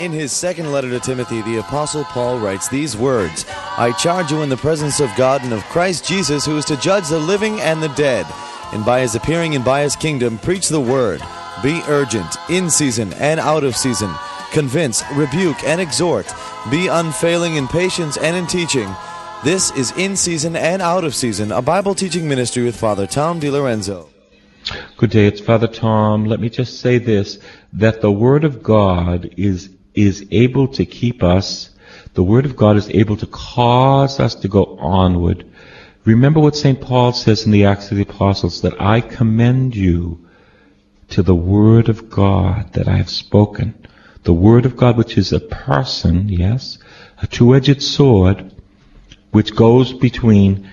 In his second letter to Timothy, the Apostle Paul writes these words, I charge you in the presence of God and of Christ Jesus, who is to judge the living and the dead, and by his appearing and by his kingdom, preach the word. Be urgent, in season and out of season. Convince, rebuke, and exhort. Be unfailing in patience and in teaching. This is In Season and Out of Season, a Bible teaching ministry with Father Tom DiLorenzo. Good day, it's Father Tom. Let me just say this, that the Word of God is able to keep us. The Word of God is able to cause us to go onward. Remember what St. Paul says in the Acts of the Apostles, that I commend you to the Word of God that I have spoken. The Word of God, which is a person, yes, a two-edged sword, which goes between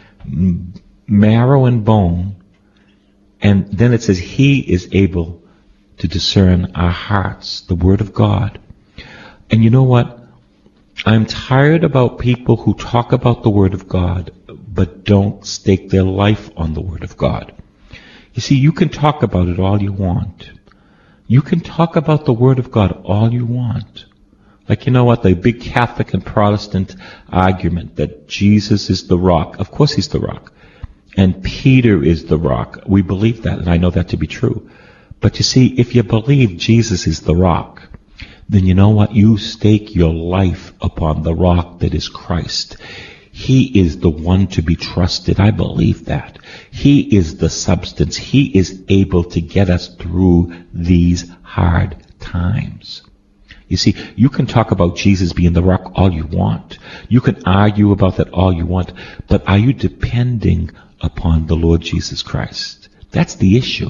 marrow and bone. And then it says, He is able to discern our hearts, the Word of God. And you know what? I'm tired about people who talk about the Word of God, but don't stake their life on the Word of God. You see, you can talk about it all you want. You can talk about the Word of God all you want. Like, you know what, the big Catholic and Protestant argument that Jesus is the rock. Of course He's the rock. And Peter is the rock. We believe that, and I know that to be true. But you see, if you believe Jesus is the rock, then you know what? You stake your life upon the rock that is Christ. He is the one to be trusted. I believe that. He is the substance. He is able to get us through these hard times. You see, you can talk about Jesus being the rock all you want. You can argue about that all you want. But are you depending upon the Lord Jesus Christ? That's the issue.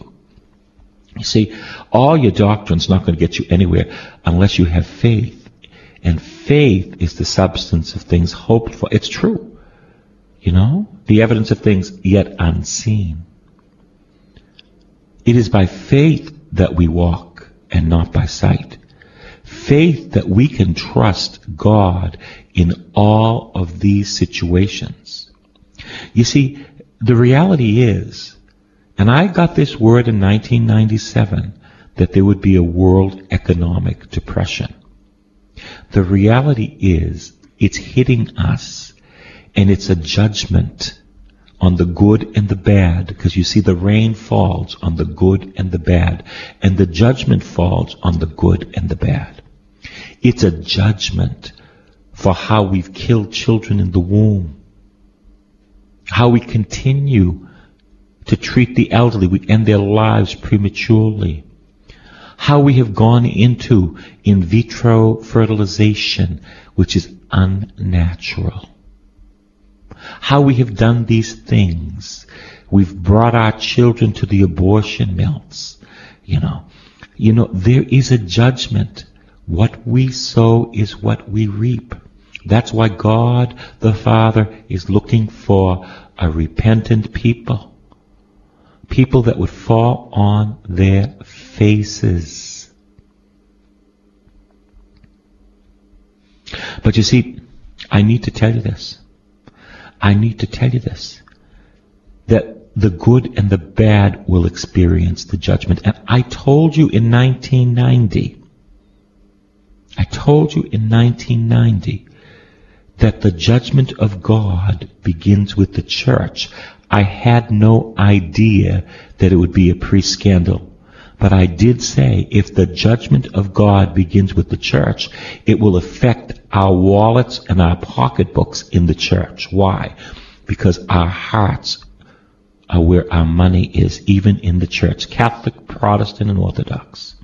You see, all your doctrine's not going to get you anywhere unless you have faith. And faith is the substance of things hoped for. It's true. You know? The evidence of things yet unseen. It is by faith that we walk and not by sight. Faith that we can trust God in all of these situations. You see, the reality is, and I got this word in 1997, that there would be a world economic depression. The reality is, it's hitting us, and it's a judgment on the good and the bad, because you see the rain falls on the good and the bad, and the judgment falls on the good and the bad. It's a judgment for how we've killed children in the womb, how we continue to treat the elderly, we end their lives prematurely, how we have gone into in vitro fertilization, which is unnatural, how we have done these things. We've brought our children to the abortion mills. You know, there is a judgment. What we sow is what we reap. That's why God the Father is looking for a repentant people. People that would fall on their faces. But you see, I need to tell you this. That the good and the bad will experience the judgment. And I told you in 1990 that the judgment of God begins with the church. I had no idea that it would be a pre-scandal. But I did say, if the judgment of God begins with the church, it will affect our wallets and our pocketbooks in the church. Why? Because our hearts are where our money is, even in the church, Catholic, Protestant, and Orthodox.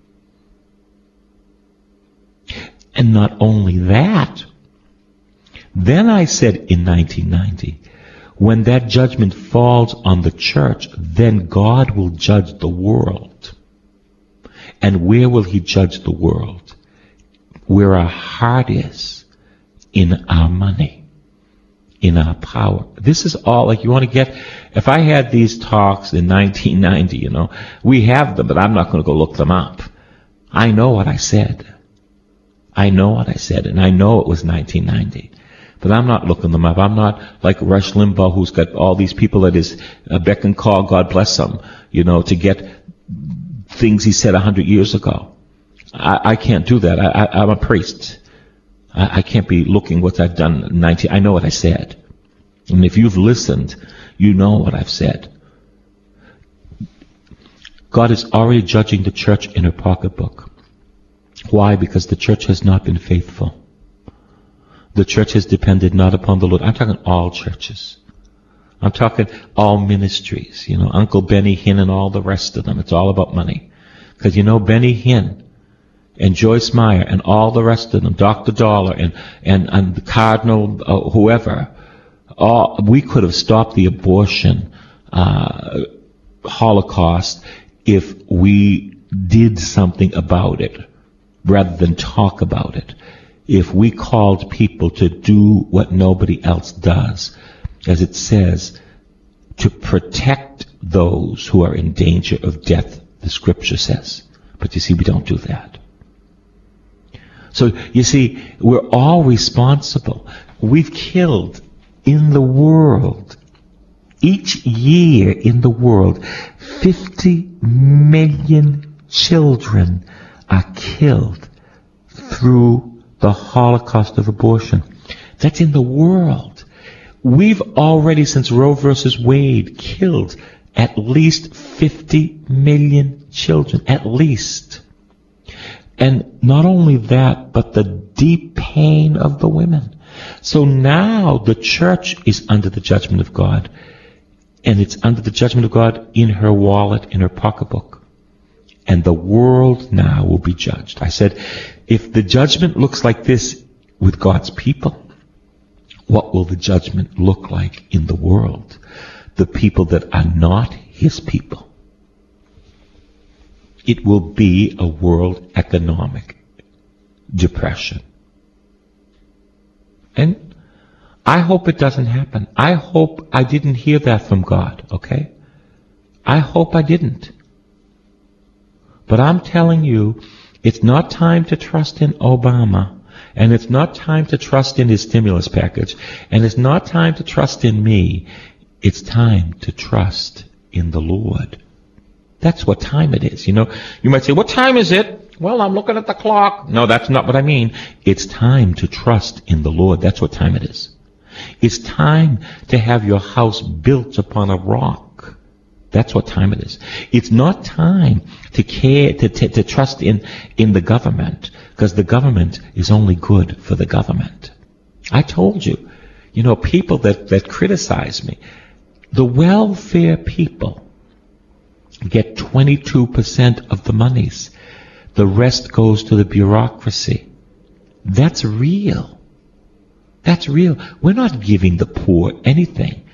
And not only that, then I said in 1990, when that judgment falls on the church, then God will judge the world. And where will He judge the world? Where our heart is, in our money, in our power. This is all, like, you want to get, if I had these talks in 1990, we have them, but I'm not going to go look them up. I know what I said. And I know it was 1990. But I'm not looking them up. I'm not like Rush Limbaugh, who's got all these people at his beck and call, God bless him, to get things he said 100 years ago. I can't do that. I'm a priest. I can't be looking what I've done in 19. I know what I said. And if you've listened, you know what I've said. God is already judging the church in her pocketbook. Why? Because the church has not been faithful. The church has depended not upon the Lord. I'm talking all churches. I'm talking all ministries. You know, Uncle Benny Hinn and all the rest of them. It's all about money. Because you know, Benny Hinn and Joyce Meyer and all the rest of them, Dr. Dollar and the Cardinal, whoever, we could have stopped the abortion Holocaust if we did something about it rather than talk about it. If we called people to do what nobody else does, as it says, to protect those who are in danger of death, the scripture says. But you see, we don't do that. So, you see, we're all responsible. We've killed in the world, each year in the world, 50 million children are killed through the Holocaust of abortion. That's in the world. We've already, since Roe versus Wade, killed at least 50 million children, at least. And not only that, but the deep pain of the women. So now the church is under the judgment of God. And it's under the judgment of God in her wallet, in her pocketbook. And the world now will be judged. I said, if the judgment looks like this with God's people, what will the judgment look like in the world? The people that are not His people. It will be a world economic depression. And I hope it doesn't happen. I hope I didn't hear that from God, okay? I hope I didn't. But I'm telling you, it's not time to trust in Obama, and it's not time to trust in his stimulus package, and it's not time to trust in me. It's time to trust in the Lord. That's what time it is. You know, you might say, what time is it? Well, I'm looking at the clock. No, that's not what I mean. It's time to trust in the Lord. That's what time it is. It's time to have your house built upon a rock. That's what time it is. It's not time to care, to trust in the government, because the government is only good for the government. I told you, you know, people that criticize me, the welfare people get 22% of the monies. The rest goes to the bureaucracy. That's real. That's real. We're not giving the poor anything.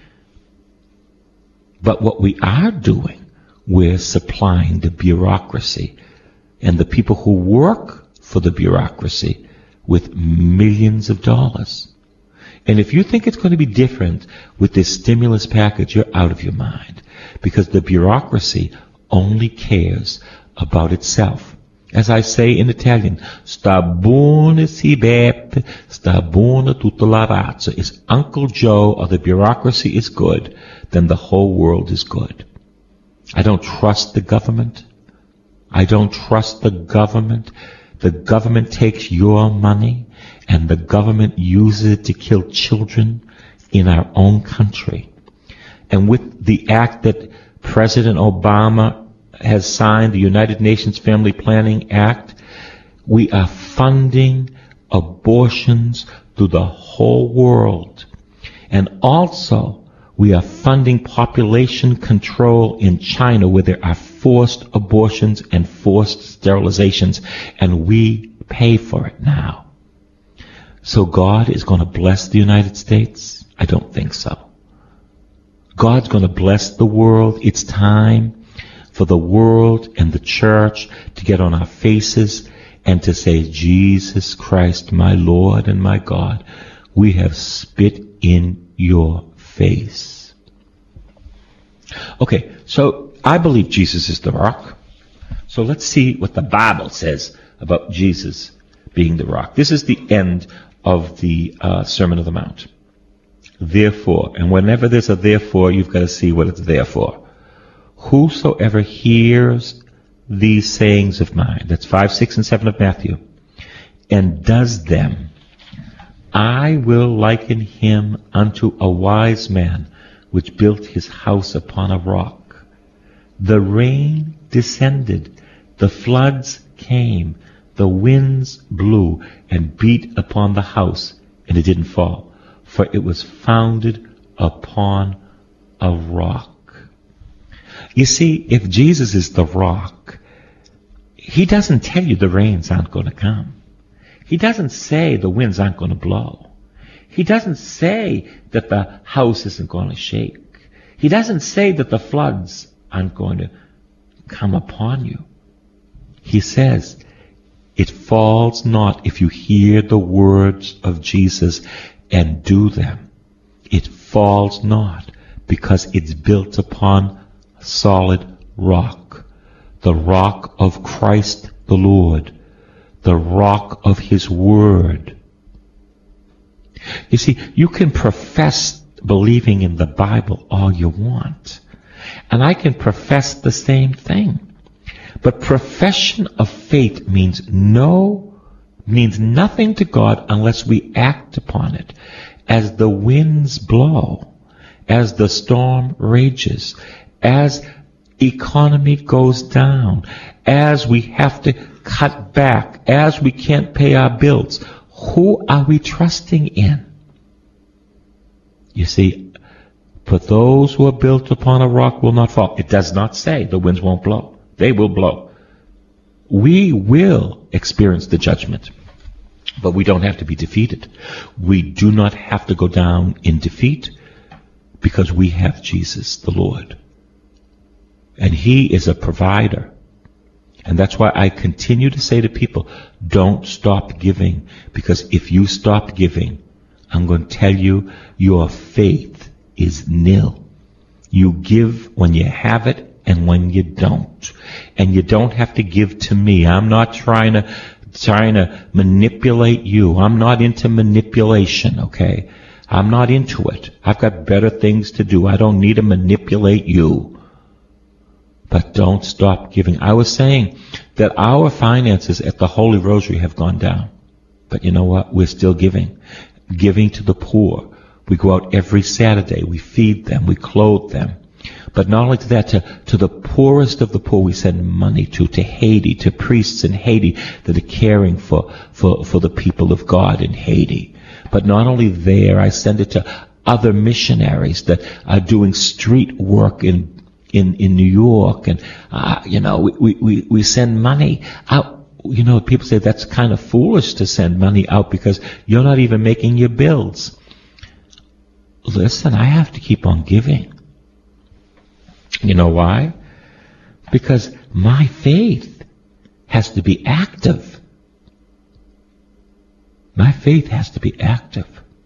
But what we are doing, we're supplying the bureaucracy and the people who work for the bureaucracy with millions of dollars. And if you think it's going to be different with this stimulus package, you're out of your mind. Because the bureaucracy only cares about itself. As I say in Italian, sta buono si beppe, sta buono tutta la razza. If Uncle Joe or the bureaucracy is good, then the whole world is good. I don't trust the government. I don't trust the government. The government takes your money, and the government uses it to kill children in our own country. And with the act that President Obama has signed, the United Nations Family Planning Act, we are funding abortions through the whole world. And also, we are funding population control in China, where there are forced abortions and forced sterilizations, and we pay for it now. So God is going to bless the United States? I don't think so. God's going to bless the world. It's time for the world and the church to get on our faces and to say, Jesus Christ, my Lord and my God, we have spit in your face. Okay, so I believe Jesus is the rock. So let's see what the Bible says about Jesus being the rock. This is the end of the Sermon on the Mount. Therefore, and whenever there's a therefore, you've got to see what it's there for. Whosoever hears these sayings of mine, that's 5, 6, and 7 of Matthew, and does them, I will liken him unto a wise man which built his house upon a rock. The rain descended, the floods came, the winds blew and beat upon the house, and it didn't fall, for it was founded upon a rock. You see, if Jesus is the rock, he doesn't tell you the rains aren't going to come. He doesn't say the winds aren't going to blow. He doesn't say that the house isn't going to shake. He doesn't say that the floods aren't going to come upon you. He says, it falls not if you hear the words of Jesus and do them. It falls not because it's built upon solid rock. The rock of Christ the Lord. The rock of His Word. You see, you can profess believing in the Bible all you want. And I can profess the same thing. But profession of faith means nothing to God unless we act upon it. As the winds blow, as the storm rages, as economy goes down, as we have to cut back, as we can't pay our bills, who are we trusting in? You see, for those who are built upon a rock will not fall. It does not say the winds won't blow. They will blow. We will experience the judgment, but we don't have to be defeated. We do not have to go down in defeat because we have Jesus the Lord. And He is a provider. And that's why I continue to say to people, don't stop giving, because if you stop giving, I'm going to tell you, your faith is nil. You give when you have it and when you don't. And you don't have to give to me. I'm not trying to manipulate you. I'm not into manipulation, okay? I'm not into it. I've got better things to do. I don't need to manipulate you. But don't stop giving. I was saying that our finances at the Holy Rosary have gone down. But you know what? We're still giving. Giving to the poor. We go out every Saturday. We feed them. We clothe them. But not only to that, to the poorest of the poor we send money to Haiti, to priests in Haiti that are caring for the people of God in Haiti. But not only there, I send it to other missionaries that are doing street work in New York, and we send money out. You know, people say that's kind of foolish to send money out because you're not even making your bills. Listen, I have to keep on giving. You know why? Because my faith has to be active. My faith has to be active.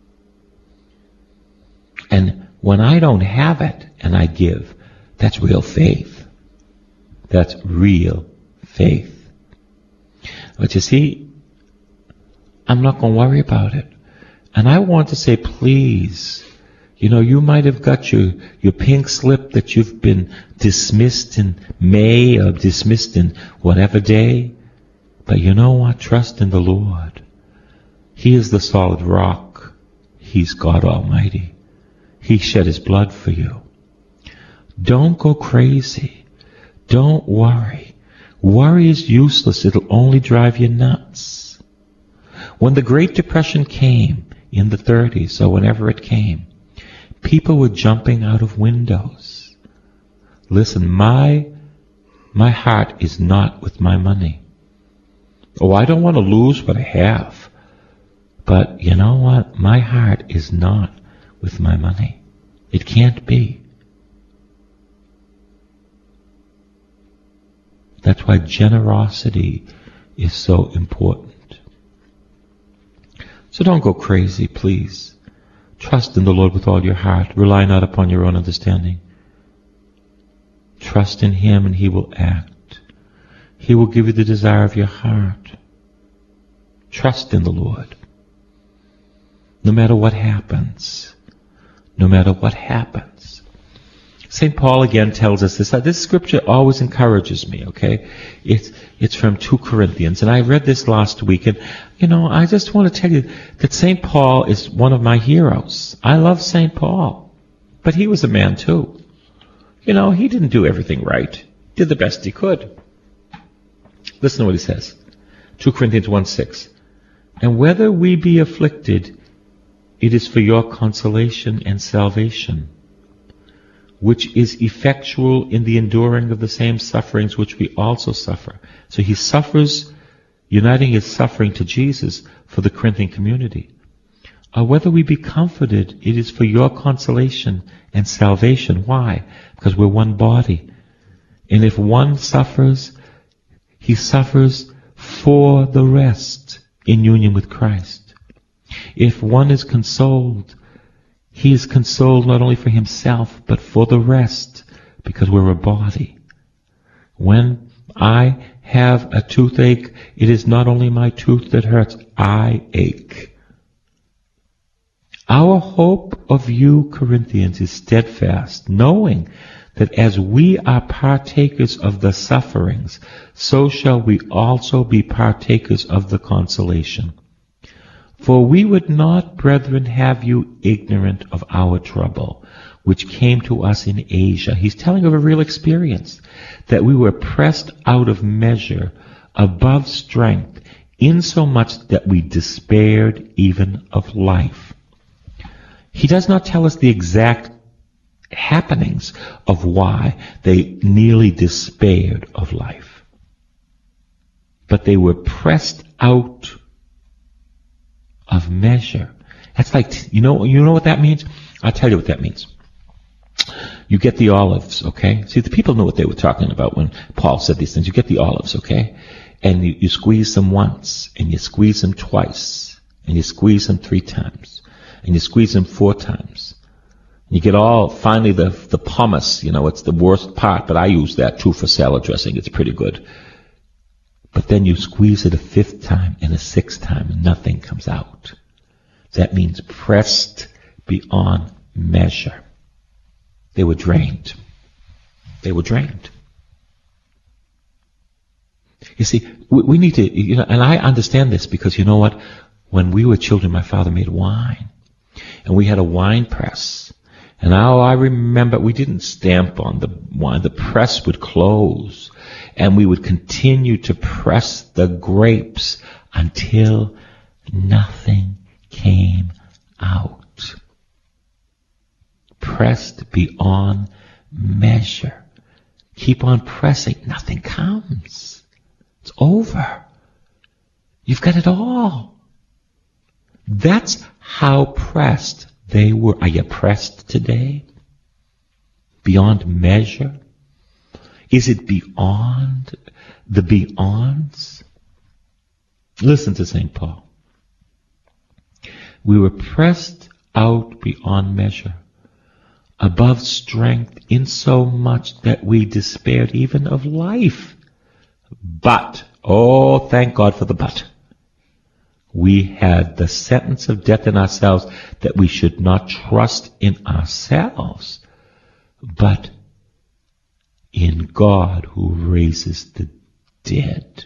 And when I don't have it and I give, that's real faith. That's real faith. But you see, I'm not going to worry about it. And I want to say, please, you might have got your pink slip that you've been dismissed in May or dismissed in whatever day. But you know what? Trust in the Lord. He is the solid rock. He's God Almighty. He shed His blood for you. Don't go crazy. Don't worry. Worry is useless. It'll only drive you nuts. When the Great Depression came in the 30s, or whenever it came, people were jumping out of windows. Listen, my heart is not with my money. Oh, I don't want to lose what I have. But you know what? My heart is not with my money. It can't be. That's why generosity is so important. So don't go crazy, please. Trust in the Lord with all your heart. Rely not upon your own understanding. Trust in Him and He will act. He will give you the desire of your heart. Trust in the Lord. No matter what happens. No matter what happens. St. Paul again tells us this. This scripture always encourages me, okay? It's from 2 Corinthians, and I read this last week, and, I just want to tell you that St. Paul is one of my heroes. I love St. Paul, but he was a man too. He didn't do everything right. Did the best he could. Listen to what he says. 2 Corinthians 1:6. And whether we be afflicted, it is for your consolation and salvation, which is effectual in the enduring of the same sufferings which we also suffer. So he suffers, uniting his suffering to Jesus for the Corinthian community. Or whether we be comforted, it is for your consolation and salvation. Why? Because we're one body. And if one suffers, he suffers for the rest in union with Christ. If one is consoled, he is consoled not only for himself, but for the rest, because we're a body. When I have a toothache, it is not only my tooth that hurts, I ache. Our hope of you, Corinthians, is steadfast, knowing that as we are partakers of the sufferings, so shall we also be partakers of the consolation. For we would not, brethren, have you ignorant of our trouble, which came to us in Asia. He's telling of a real experience, that we were pressed out of measure, above strength, insomuch that we despaired even of life. He does not tell us the exact happenings of why they nearly despaired of life. But they were pressed out of measure. That's like, you know what that means? I'll tell you what that means. You get the olives, okay? See, the people knew what they were talking about when Paul said these things. You get the olives, okay? And you squeeze them once, and you squeeze them twice, and you squeeze them 3 times, and you squeeze them 4 times. You get finally the pomace, it's the worst part, but I use that too for salad dressing. It's pretty good. But then you squeeze it a 5th time and a 6th time and nothing comes out. That means pressed beyond measure. They were drained. They were drained. You see, we need to, and I understand this because you know what? When we were children, my father made wine. And we had a wine press. And now I remember we didn't stamp on the wine. The press would close. And we would continue to press the grapes until nothing came out. Pressed beyond measure. Keep on pressing. Nothing comes. It's over. You've got it all. That's how pressed they were. Are you pressed today? Beyond measure? Is it beyond the beyonds? Listen to St. Paul. We were pressed out beyond measure, above strength, in so much that we despaired even of life. But, oh, thank God for the but. We had the sentence of death in ourselves, that we should not trust in ourselves, but in God who raises the dead.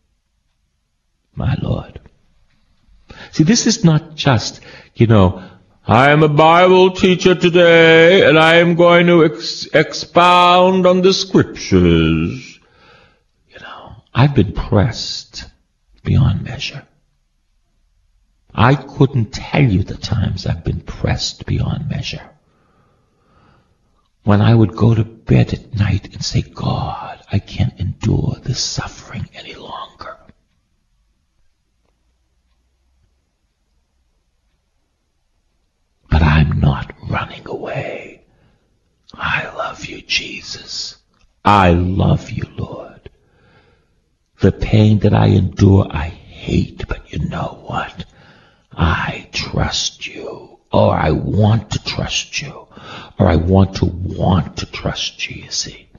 My Lord. See, this is not just, I am a Bible teacher today, and I am going to expound on the scriptures. I've been pressed beyond measure. I couldn't tell you the times I've been pressed beyond measure. When I would go to bed at night and say, God, I can't endure this suffering any longer. But I'm not running away. I love you, Jesus. I love you, Lord. The pain that I endure, I hate, but you know what? I trust you, or I want to trust you, or I want to trust you, you see.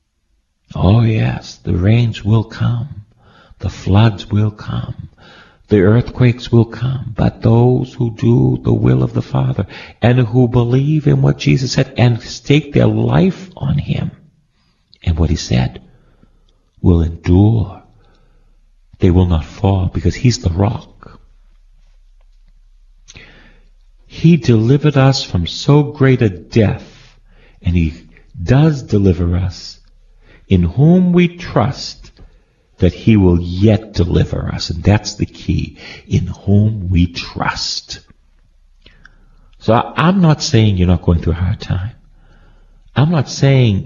Oh yes, the rains will come, the floods will come, The earthquakes will come, but those who do the will of the Father and who believe in what Jesus said and stake their life on Him and what He said will endure. They will not fall because He's the rock. He delivered us from so great a death, and He does deliver us, in whom we trust that He will yet deliver us. And that's the key, in whom we trust. So I'm not saying you're not going through a hard time. I'm not saying,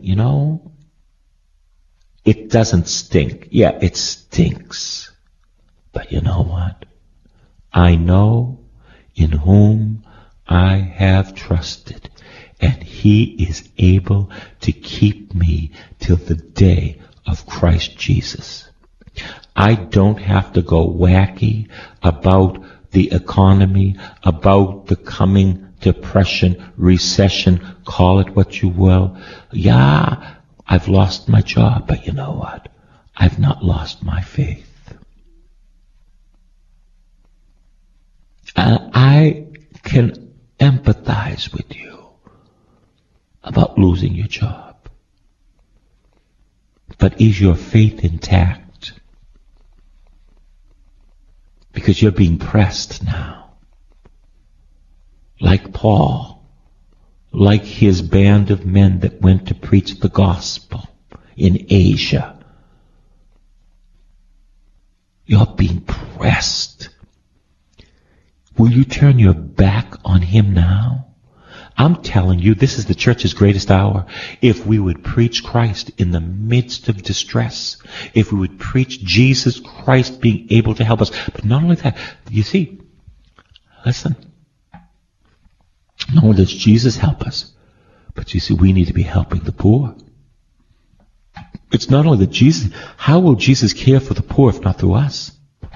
it doesn't stink. Yeah, it stinks. But you know what? I know in whom I have trusted, and He is able to keep me till the day of Christ Jesus. I don't have to go wacky about the economy, about the coming depression, recession, call it what you will. Yeah, I've lost my job, but you know what? I've not lost my faith. And I can empathize with you about losing your job. But is your faith intact? Because you're being pressed now. Like Paul, like his band of men that went to preach the gospel in Asia. You're being pressed. Will you turn your back on Him now? I'm telling you, this is the church's greatest hour. If we would preach Christ in the midst of distress, if we would preach Jesus Christ being able to help us. But not only that, you see, listen, not only does Jesus help us, but you see, we need to be helping the poor. It's not only that Jesus, how will Jesus care for the poor if not through us?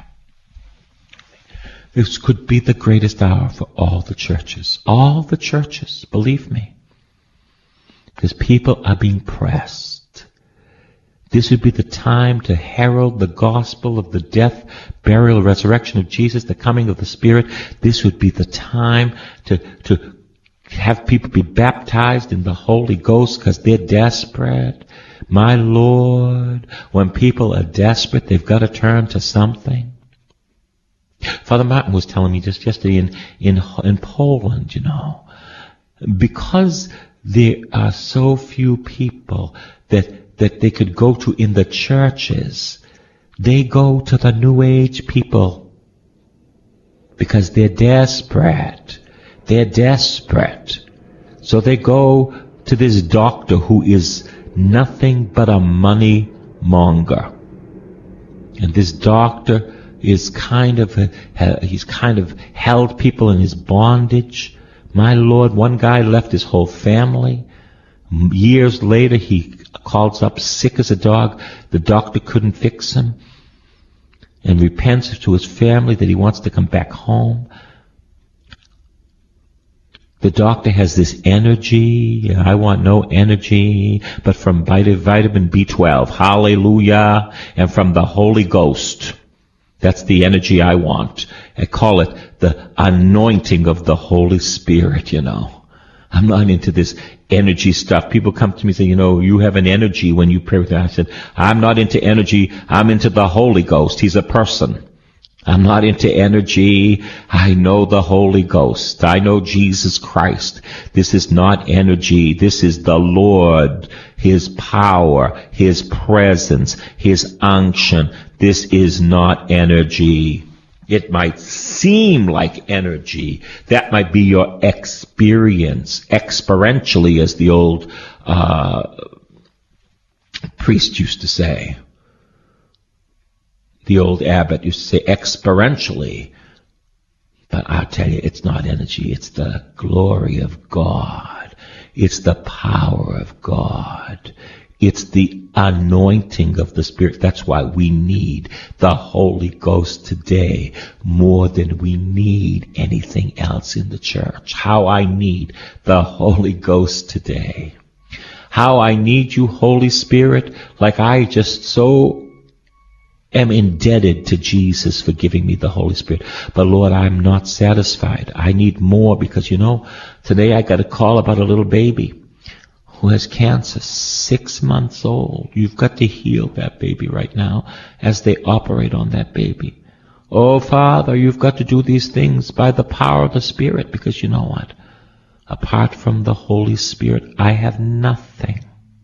This could be the greatest hour for all the churches. All the churches, believe me. Because people are being pressed. This would be the time to herald the gospel of the death, burial, resurrection of Jesus, the coming of the Spirit. This would be the time to have people be baptized in the Holy Ghost because they're desperate. My Lord, when people are desperate, they've got to turn to something. Father Martin was telling me just yesterday in Poland, because there are so few people that they could go to in the churches, they go to the New Age people because they're desperate. They're desperate. So they go to this doctor who is nothing but a money monger. And this doctor is he's kind of held people in his bondage. My Lord, one guy left his whole family. Years later, he calls up sick as a dog. The doctor couldn't fix him. And repents to his family that he wants to come back home. The doctor has this energy. I want no energy, but from vitamin B12. Hallelujah. And from the Holy Ghost. That's the energy I want. I call it the anointing of the Holy Spirit, I'm not into this energy stuff. People come to me and say, you have an energy when you pray with them. I said, I'm not into energy. I'm into the Holy Ghost. He's a person. I'm not into energy. I know the Holy Ghost. I know Jesus Christ. This is not energy. This is the Lord, His power, His presence, His unction. This is not energy. It might seem like energy. That might be your experience, experientially, as the old priest used to say. The old abbot used to say experientially. But I'll tell you, it's not energy. It's the glory of God. It's the power of God. It's the anointing of the Spirit. That's why we need the Holy Ghost today more than we need anything else in the church. How I need the Holy Ghost today. How I need you, Holy Spirit, like I just so am indebted to Jesus for giving me the Holy Spirit. But Lord, I'm not satisfied. I need more because, today I got a call about a little baby who has cancer, 6 months old. You've got to heal that baby right now as they operate on that baby. Oh, Father, you've got to do these things by the power of the Spirit because you know what? Apart from the Holy Spirit, I have nothing.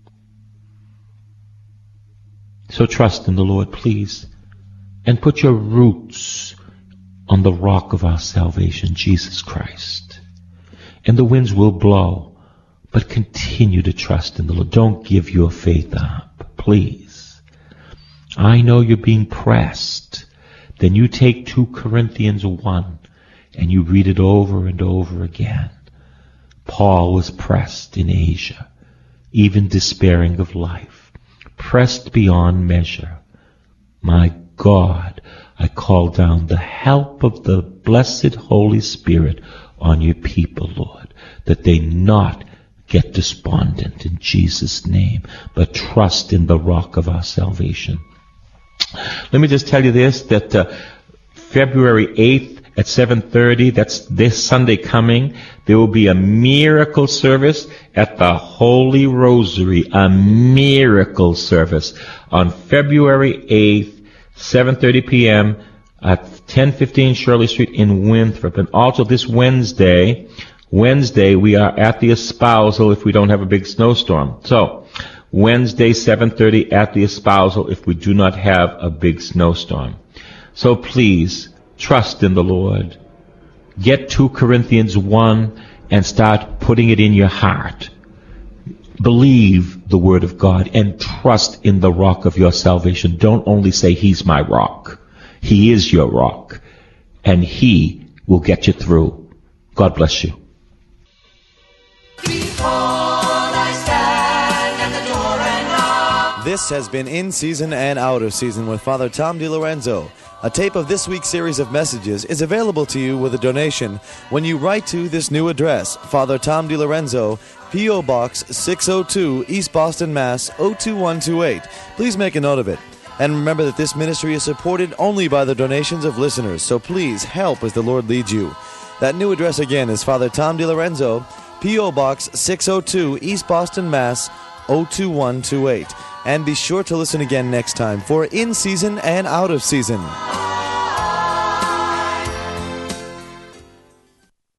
So trust in the Lord, please, and put your roots on the rock of our salvation, Jesus Christ. And the winds will blow, but continue to trust in the Lord. Don't give your faith up, please. I know you're being pressed. Then you take 2 Corinthians 1 and you read it over and over again. Paul was pressed in Asia, even despairing of life. Pressed beyond measure. My God, I call down the help of the blessed Holy Spirit on your people, Lord, that they not get despondent in Jesus' name, but trust in the rock of our salvation. Let me just tell you this, that February 8th at 7:30, that's this Sunday coming, there will be a miracle service at the Holy Rosary, a miracle service on February 8th, 7:30 p.m. at 1015 Shirley Street in Winthrop. And also this Wednesday, we are at the espousal if we don't have a big snowstorm. So, Wednesday, 7:30 at the espousal if we do not have a big snowstorm. So please, trust in the Lord. Get 2 Corinthians 1 and start putting it in your heart. Believe the Word of God and trust in the rock of your salvation. Don't only say, He's my rock. He is your rock. And He will get you through. God bless you. This has been In Season and Out of Season with Father Tom DiLorenzo. A tape of this week's series of messages is available to you with a donation when you write to this new address, Father Tom DiLorenzo, P.O. Box 602, East Boston, Mass. 02128. Please make a note of it. And remember that this ministry is supported only by the donations of listeners, so please help as the Lord leads you. That new address again is Father Tom DiLorenzo, P.O. Box 602, East Boston, Mass. 02128. And be sure to listen again next time for In Season and Out of Season.